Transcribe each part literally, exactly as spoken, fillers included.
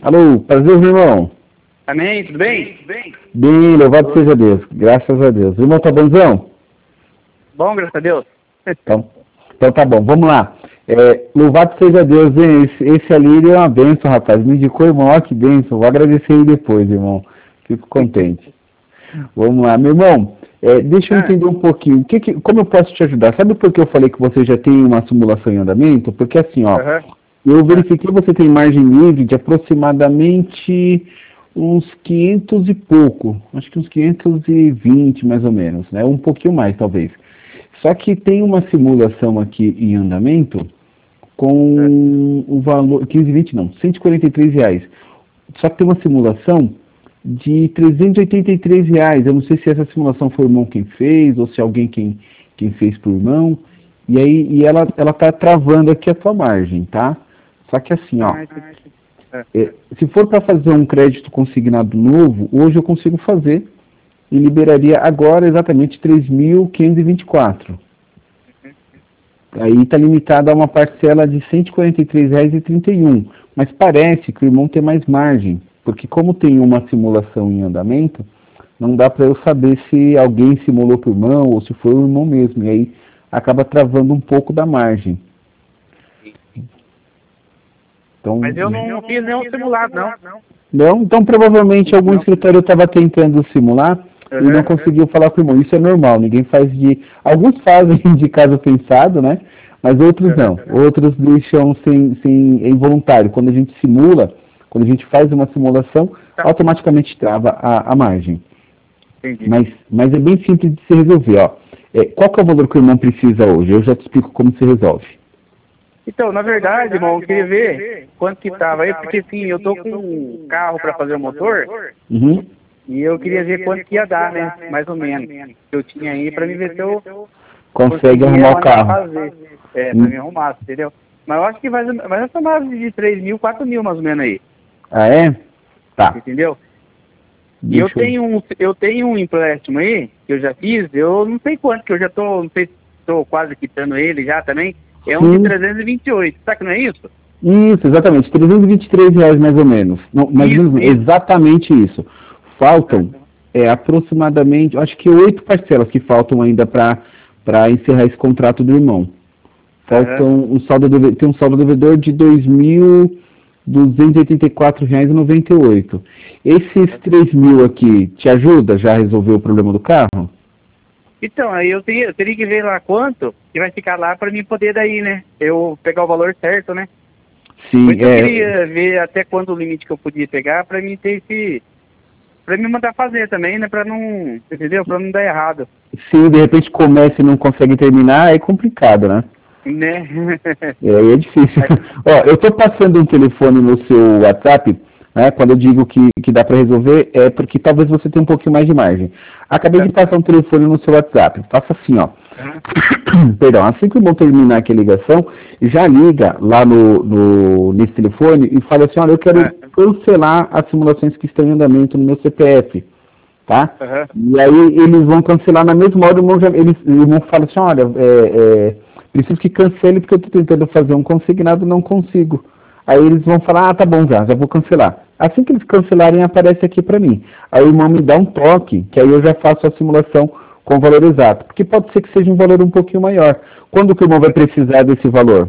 Alô, prazer, meu irmão. Amém, tudo bem? Tudo bem? Bem, louvado seja Deus, graças a Deus. Irmão, tá bonzão? Bom, graças a Deus. Então, então tá bom, vamos lá. É, louvado seja Deus, hein? Esse, esse ali ele é uma bênção, rapaz. Me indicou, irmão, ó, que bênção. Vou agradecer ele depois, irmão. Fico contente. Vamos lá, meu irmão. É, deixa eu entender um pouquinho. O que que, como eu posso te ajudar? Sabe por que eu falei que você já tem uma simulação em andamento? Porque assim, ó, Uhum. eu verifiquei que você tem margem livre de aproximadamente uns quinhentos e pouco. Acho que uns quinhentos e vinte, mais ou menos, né? Um pouquinho mais, talvez. Só que tem uma simulação aqui em andamento com o valor, quinze e vinte não, cento e quarenta e três reais. Só que tem uma simulação de trezentos e oitenta e três reais. Eu não sei se essa simulação foi o irmão quem fez, ou se alguém quem, quem fez por irmão. E aí e ela, ela tá travando aqui a tua margem, tá? Só que assim, ó, é, se for para fazer um crédito consignado novo, hoje eu consigo fazer e liberaria agora exatamente três mil quinhentos e vinte e quatro. Aí está limitado a uma parcela de cento e quarenta e três reais e trinta e um. Mas parece que o irmão tem mais margem, porque como tem uma simulação em andamento, não dá para eu saber se alguém simulou para o irmão ou se foi o irmão mesmo. E aí acaba travando um pouco da margem. Então, Mas eu não fiz nenhum simulado, não. não, então provavelmente algum escritório estava tentando simular e não conseguiu falar com o irmão. Isso é normal, ninguém faz de... Alguns fazem de caso pensado, né? Mas outros não. Outros deixam sem, sem é involuntário. Quando a gente simula, quando a gente faz uma simulação, automaticamente trava a, a margem. Entendi. Mas, mas é bem simples de se resolver, ó. É, qual que é o valor que o irmão precisa hoje? Eu já te explico como se resolve. Então, na verdade, irmão, eu queria ver quanto que tava aí, porque assim, eu tô com um carro para fazer o motor, Uhum. e eu queria ver quanto que ia dar, né? Mais ou menos. Que eu tinha aí para me ver se eu Consegue conseguia arrumar o mandar carro. fazer. É, pra me arrumar, entendeu? Mas eu acho que vai, vai essa base de três mil, quatro mil mais ou menos aí, Ah, é? Tá. entendeu? E eu Deixa tenho, um, eu tenho um empréstimo aí, que eu já fiz, eu não sei quanto, que eu já tô, não sei se tô quase quitando ele já também, é um Sim. de trezentos e vinte e oito, sabe que não é isso? Isso, exatamente. trezentos e vinte e três reais mais ou menos. Não, mais Isso, ou menos, isso. exatamente isso. Faltam é, aproximadamente, acho que oito parcelas que faltam ainda para para encerrar esse contrato do irmão. Faltam um saldo deve- tem um saldo devedor de dois mil duzentos e oitenta e quatro reais e noventa e oito. Esses três mil aqui te ajuda já a resolver o problema do carro? Então, aí eu, teria- eu teria que ver lá quanto que vai ficar lá para mim poder daí, né? Eu pegar o valor certo, né? Por Sim, isso eu é, queria ver até quando o limite que eu podia pegar para mim ter esse... Pra me mandar fazer também, né? Pra não... Entendeu? Pra não dar errado. se de repente começa e não consegue terminar, é complicado, né? Né? É, aí é difícil. Ó, eu estou passando um telefone no seu WhatsApp, né? Quando eu digo que, que dá para resolver, é porque talvez você tenha um pouquinho mais de margem. Acabei de passar um telefone no seu WhatsApp. Faça assim, ó. Perdão, assim que o irmão terminar aqui a ligação, já liga lá no, no, nesse telefone e fala assim, olha, eu quero cancelar as simulações que estão em andamento no meu C P F. Tá? Uhum. E aí eles vão cancelar na mesma hora, o irmão, já, eles, o irmão fala assim, olha, é, é, preciso que cancele porque eu estou tentando fazer um consignado e não consigo. Aí eles vão falar, ah, tá bom já, já vou cancelar. Assim que eles cancelarem, aparece aqui para mim. Aí o irmão me dá um toque, que aí eu já faço a simulação com o valor exato. Porque pode ser que seja um valor um pouquinho maior. Quando que o irmão vai precisar desse valor?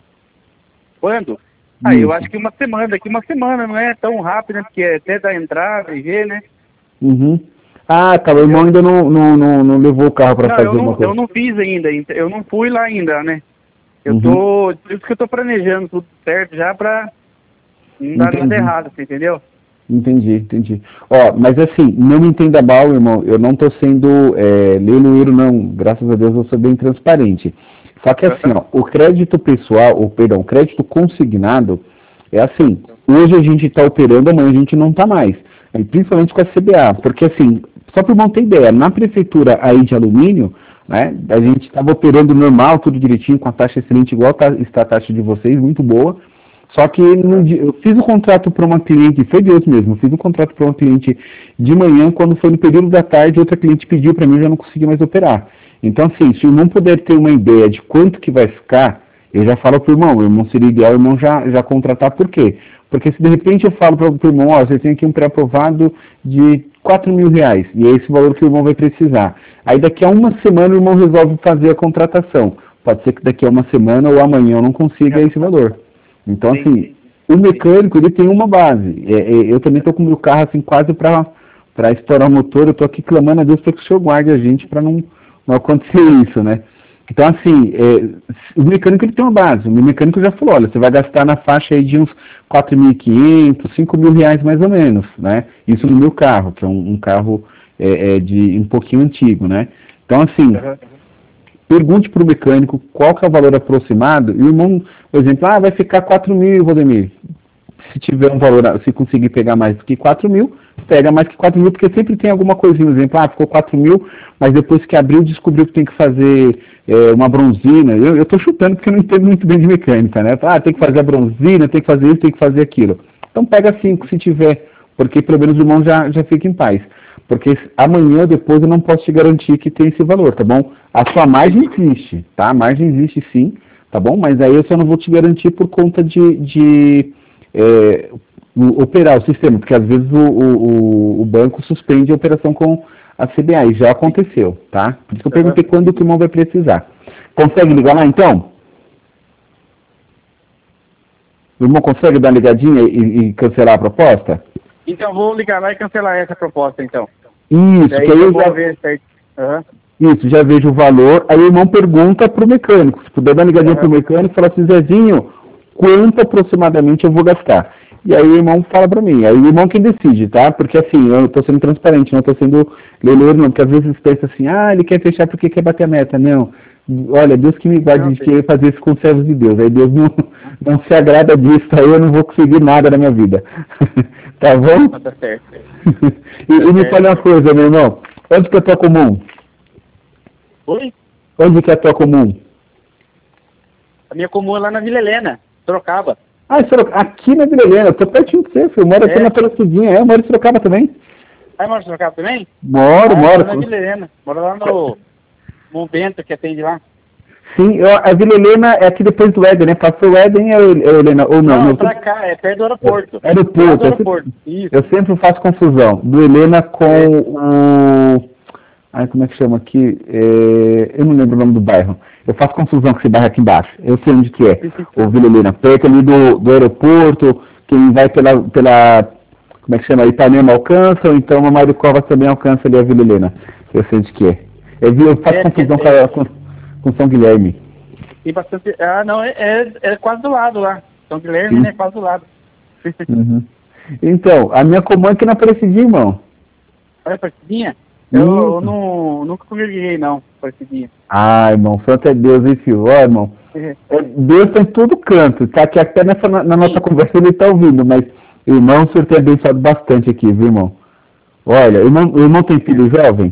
Quando? Ah, eu Isso. acho que uma semana, daqui uma semana, não é tão rápido, né? Porque é até da entrada e ver, né? Uhum. Ah, tá, o irmão ainda não, não, não, não levou o carro para Não, fazer eu uma não, coisa. eu não fiz ainda, eu não fui lá ainda, né? Eu Uhum. tô, por isso que eu tô planejando tudo certo já pra não dar nada Entendi. errado, você entendeu? Entendi, entendi. Ó, mas assim, não me entenda mal, irmão, eu não tô sendo é, leiloeiro, não. Graças a Deus eu sou bem transparente. Só que assim, ó, o crédito pessoal, ou perdão, o crédito consignado, é assim, hoje a gente está operando, amanhã a gente não está mais. E principalmente com a C B A, porque assim, só para o irmão ter ideia, na prefeitura aí de alumínio, né, a gente estava operando normal, tudo direitinho, com a taxa excelente, igual tá, está a taxa de vocês, muito boa. Só que no dia- eu fiz o contrato para uma cliente, foi Deus mesmo, eu fiz um contrato para uma cliente de manhã, quando foi no período da tarde, outra cliente pediu para mim, eu já não consegui mais operar. Então, assim, se eu não puder ter uma ideia de quanto que vai ficar, eu já falo pro irmão, o irmão seria ideal o irmão já, já contratar, por quê? Porque se de repente eu falo para o irmão, ó, você tem aqui um pré-aprovado de quatro mil reais, e é esse valor que o irmão vai precisar. Aí daqui a uma semana o irmão resolve fazer a contratação. Pode ser que daqui a uma semana ou amanhã eu não consiga esse valor. Então, assim, o mecânico, ele tem uma base. É, é, eu também estou com o meu carro, assim, quase para para estourar o motor. Eu estou aqui clamando a Deus para que o Senhor guarde a gente para não, não acontecer isso, né? Então, assim, é, o mecânico, ele tem uma base. O mecânico já falou, olha, você vai gastar na faixa aí de uns quatro mil e quinhentos, cinco mil reais mais ou menos, né? Isso no meu carro, que é um, um carro é, é de um pouquinho antigo, né? Então, assim... Uhum. Pergunte para o mecânico qual que é o valor aproximado, e o irmão, por exemplo, ah, vai ficar quatro mil, Valdemir. Se tiver um valor, se conseguir pegar mais do que quatro mil, pega mais que quatro mil, porque sempre tem alguma coisinha, por exemplo, ah, ficou quatro mil, mas depois que abriu, descobriu que tem que fazer é, uma bronzina. Eu estou chutando porque eu não entendo muito bem de mecânica, né? Ah, tem que fazer a bronzina, tem que fazer isso, tem que fazer aquilo. Então pega cinco, se tiver, porque pelo menos o irmão já, já fica em paz. Porque amanhã ou depois eu não posso te garantir que tem esse valor, tá bom? A sua margem existe, tá? A margem existe sim, tá bom? Mas aí eu só não vou te garantir por conta de, de é, operar o sistema, porque às vezes o, o, o banco suspende a operação com a C B A, e já aconteceu, tá? Por isso que eu perguntei quando o irmão vai precisar. Consegue ligar lá então? O irmão consegue dar uma ligadinha e, e cancelar a proposta? Então, vou ligar lá e cancelar essa proposta, então. Isso, daí que aí eu vou já... ver certo. Uhum. Isso, já vejo o valor, aí o irmão pergunta pro mecânico, se puder dar uma ligadinha uhum. pro mecânico, fala assim, Zezinho, quanto aproximadamente eu vou gastar? E aí o irmão fala pra mim, aí o irmão que decide, tá? Porque assim, eu tô sendo transparente, não tô sendo leiloeiro não, porque às vezes pensa assim, ah, ele quer fechar porque quer bater a meta. Não, olha, Deus que me guarde de querer fazer isso com os servos de Deus, aí Deus não, não se agrada disso, aí eu não vou conseguir nada na minha vida. Tá bom? Tá certo. e, e me fala uma coisa, meu irmão, onde que é a tua comum? Oi? Onde que é a tua comum? A minha comum é lá na Vila Helena, Sorocaba. Ah, Sorocaba. Aqui na Vila Helena, eu tô pertinho de você, filho. Eu moro aqui é. na Piracudinha, é, eu moro em Sorocaba também. Ah, mora em Sorocaba também? Moro, ah, moro. Moro na Vila Helena, moro lá no Bom Bento, que atende lá. Sim, eu, a Vila Helena é aqui depois do Éden, né? Passou o Éden é o Helena, ou não? Não, não pra tô... cá, é perto do aeroporto. É aeroporto. Do aeroporto. Eu, sempre, Isso. eu sempre faço confusão. Do Helena com é. o... Ai, como é que chama aqui? É... Eu não lembro o nome do bairro. Eu faço confusão com esse bairro aqui embaixo. Eu sei onde que é. O Vila Helena. Perto ali do, do aeroporto, quem vai pela, pela... Como é que chama? Ipanema alcança, ou então a Mário Covas também alcança ali a Vila Helena. Eu sei onde que é. Eu, eu faço é, confusão é, com, a, com, com São Guilherme. Tem bastante... Ah, não, é, é, é quase do lado lá. São Guilherme, Sim. né? Quase do lado. Uhum. Então, a minha comum é aqui na Aparecidinha, irmão. Olha, Aparecidinha? Eu, eu não, nunca comigo não, Aparecidinha. Ah, irmão, santo é Deus, hein, filho? Ó, irmão, é. Deus tá em todo canto, tá? Que até nessa, na, na nossa conversa ele tá ouvindo, mas, irmão, o senhor tem abençoado bastante aqui, viu, irmão? Olha, o irmão, o irmão tem filho jovem?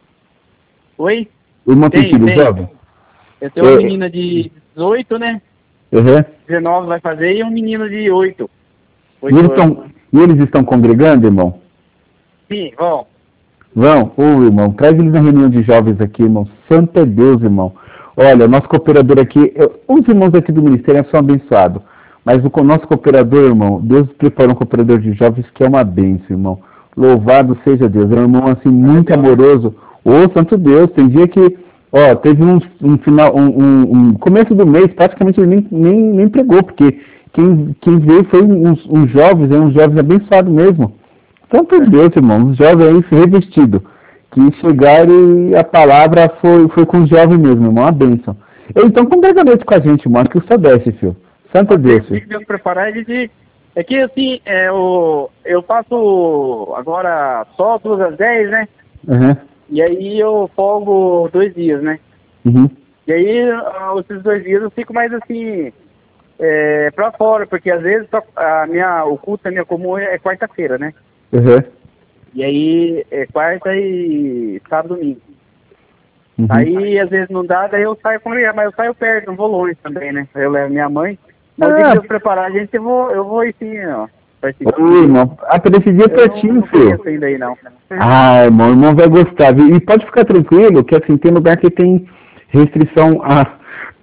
Oi? O irmão tem, tem filho tem. jovem? Eu tenho uma é. menina de dezoito, né? Uhum. dezenove vai fazer, e um menino de oito. E eles, estão, e eles estão congregando, irmão? Sim, vão. Vão? Ô, oh, irmão, traz eles na reunião de jovens aqui, irmão. Santo é Deus, irmão. Olha, nosso cooperador aqui, eu, os irmãos aqui do ministério são abençoados, mas o nosso cooperador, irmão, Deus preparou um cooperador de jovens que é uma bênção, irmão. Louvado seja Deus. É um irmão, assim, muito é amoroso. Ô, oh, santo Deus, tem dia que, ó, teve um, um final, um, um, um começo do mês, praticamente ele nem, nem, nem pregou, porque quem, quem veio foi uns, uns jovens, é uns jovens abençoados mesmo. Santo Deus, irmão, os jovens revestidos, que chegaram e a palavra foi, foi com os jovens mesmo, irmão, uma bênção. Então, congrega a noite com a gente, irmão, que o senhor desce, filho. Santo Deus, filho. Tem que Deus preparar, a gente... É que, assim, é, o, eu faço agora só duas às dez, né? Uhum. E aí eu folgo dois dias, né? Uhum. E aí, esses dois dias eu fico mais, assim, é, pra fora, porque às vezes a minha, o culto da minha comum é quarta-feira, né? Uhum. E aí, é quarta e sábado, domingo. Uhum. Aí, às vezes não dá, daí eu saio com ele, mas eu saio perto, não vou longe também, né? Eu levo minha mãe. Mas ah. se Deus preparar a gente, eu vou, eu vou ir sim, ó. Ô, irmão, até esse dia pertinho, filho. Ainda aí, não. Ah, irmão, o irmão vai gostar, viu? E pode ficar tranquilo que, assim, tem lugar que tem restrição a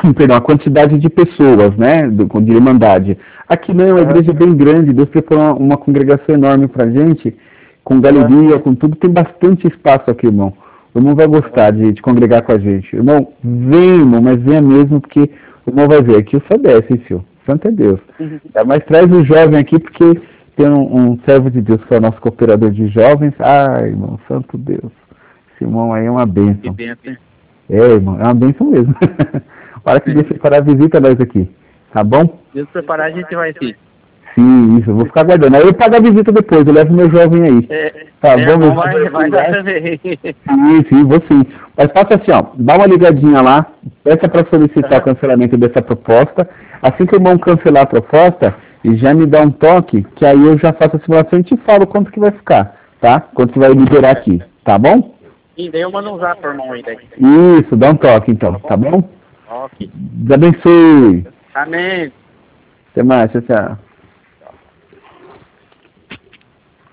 perdão, a quantidade de pessoas, né, do, de irmandade. Aqui não, é uma igreja bem grande, Deus preparou uma, uma congregação enorme pra gente, com galeria, com tudo, tem bastante espaço aqui, irmão. O irmão vai gostar de, de congregar com a gente. Irmão, vem, irmão, mas venha mesmo, porque o irmão vai ver aqui o só desce, hein, filho? Santo é Deus. Uhum. É, mas traz o jovem aqui, porque tem um, um servo de Deus que é o nosso cooperador de jovens. Ai, irmão, santo Deus. Esse irmão aí é uma bênção. Que bênção. É, irmão, é uma bênção mesmo. Para que Deus preparar a visita nós aqui. Tá bom? Deus preparar, a gente vai sim. Sim, isso, eu vou ficar aguardando. Aí eu pago a visita depois, eu levo meu jovem aí. É, tá é, bom, meu vai, vai dar também. Sim, sim, vou sim. Mas faça assim, ó, dá uma ligadinha lá, peça para solicitar o cancelamento dessa proposta. Assim que o irmão cancelar a proposta, já me dá um toque, que aí eu já faço a simulação e te falo quanto que vai ficar, tá? Quanto que vai liberar aqui, tá bom? E daí eu mando um zap pro irmão aí daí. Isso, dá um toque então, tá bom? Ok. Deus abençoe. Amém. Até mais, tchau, tchau.